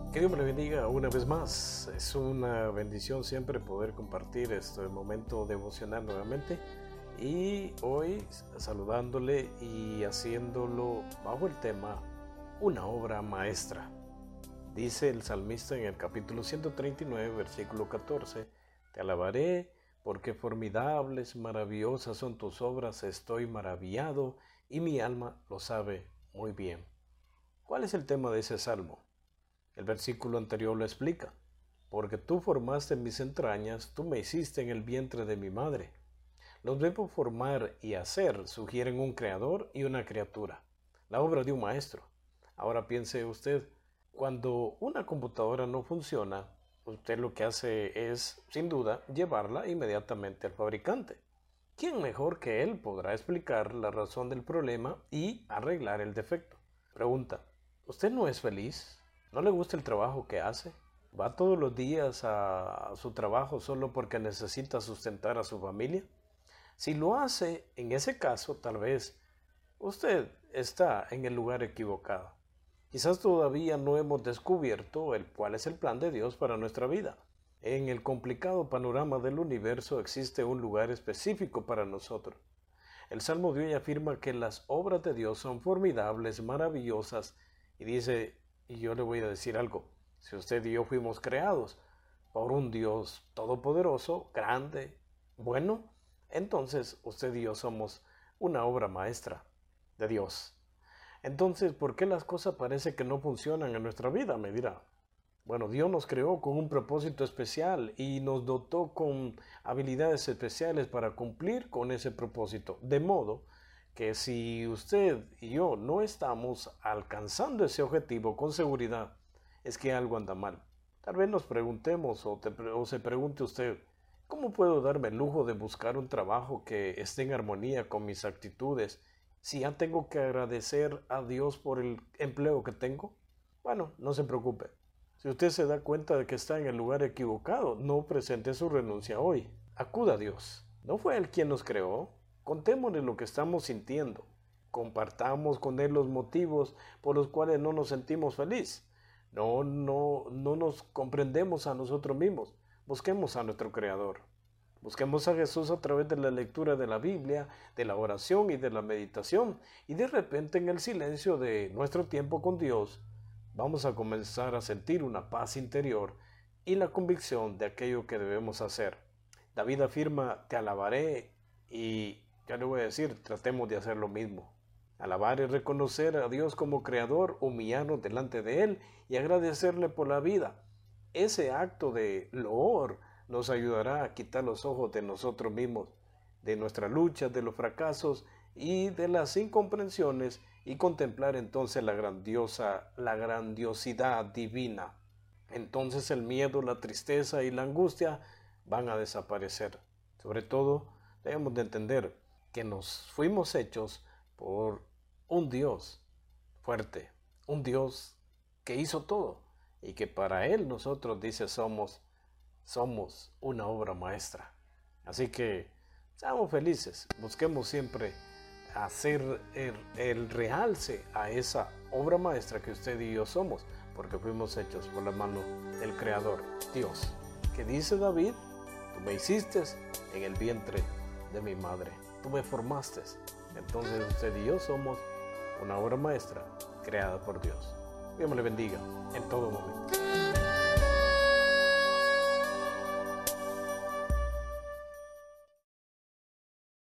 Que Dios me le bendiga una vez más. Es una bendición siempre poder compartir este momento devocional nuevamente. Y hoy saludándole y haciéndolo bajo el tema una obra maestra. Dice el salmista en el capítulo 139, versículo 14: Te alabaré porque formidables, maravillosas son tus obras, estoy maravillado y mi alma lo sabe muy bien. ¿Cuál es el tema de ese salmo? El versículo anterior lo explica: porque tú formaste mis entrañas, tú me hiciste en el vientre de mi madre. Los verbos formar y hacer sugieren un creador y una criatura, la obra de un maestro. Ahora piense usted, cuando una computadora no funciona, usted lo que hace es, sin duda, llevarla inmediatamente al fabricante. ¿Quién mejor que él podrá explicar la razón del problema y arreglar el defecto? Pregunta: ¿usted no es feliz? ¿No le gusta el trabajo que hace? ¿Va todos los días a su trabajo solo porque necesita sustentar a su familia? Si lo hace, en ese caso, tal vez usted está en el lugar equivocado. Quizás todavía no hemos descubierto cuál es el plan de Dios para nuestra vida. En el complicado panorama del universo existe un lugar específico para nosotros. El Salmo de hoy afirma que las obras de Dios son formidables, maravillosas, y dice, y yo le voy a decir algo: si usted y yo fuimos creados por un Dios todopoderoso, grande, bueno, entonces usted y yo somos una obra maestra de Dios. Entonces, ¿por qué las cosas parece que no funcionan en nuestra vida? Me dirá. Bueno, Dios nos creó con un propósito especial y nos dotó con habilidades especiales para cumplir con ese propósito. De modo que si usted y yo no estamos alcanzando ese objetivo con seguridad, es que algo anda mal. Tal vez nos preguntemos o se pregunte usted: ¿cómo puedo darme el lujo de buscar un trabajo que esté en armonía con mis actitudes si ya tengo que agradecer a Dios por el empleo que tengo? Bueno, no se preocupe. Si usted se da cuenta de que está en el lugar equivocado, no presente su renuncia hoy. Acuda a Dios. ¿No fue Él quien nos creó? Contémosle lo que estamos sintiendo. Compartamos con Él los motivos por los cuales no nos sentimos felices. No nos comprendemos a nosotros mismos. Busquemos a nuestro Creador. Busquemos a Jesús a través de la lectura de la Biblia, de la oración y de la meditación. Y de repente, en el silencio de nuestro tiempo con Dios, vamos a comenzar a sentir una paz interior y la convicción de aquello que debemos hacer. David afirma: te alabaré, y ya le voy a decir, tratemos de hacer lo mismo. Alabar es reconocer a Dios como creador, humillarnos delante de Él y agradecerle por la vida. Ese acto de loor nos ayudará a quitar los ojos de nosotros mismos, de nuestras luchas, de los fracasos y de las incomprensiones, y contemplar entonces la grandiosidad divina. Entonces el miedo, la tristeza y la angustia van a desaparecer. Sobre todo, debemos de entender que nos fuimos hechos por un Dios fuerte, un Dios que hizo todo, y que para Él nosotros, dice, somos una obra maestra. Así que seamos felices, busquemos siempre hacer el realce a esa obra maestra que usted y yo somos, porque fuimos hechos por la mano del Creador, Dios, que dice David: tú me hiciste en el vientre de mi madre, tú me formaste. Entonces usted y yo somos una obra maestra creada por Dios. Dios me le bendiga en todo momento.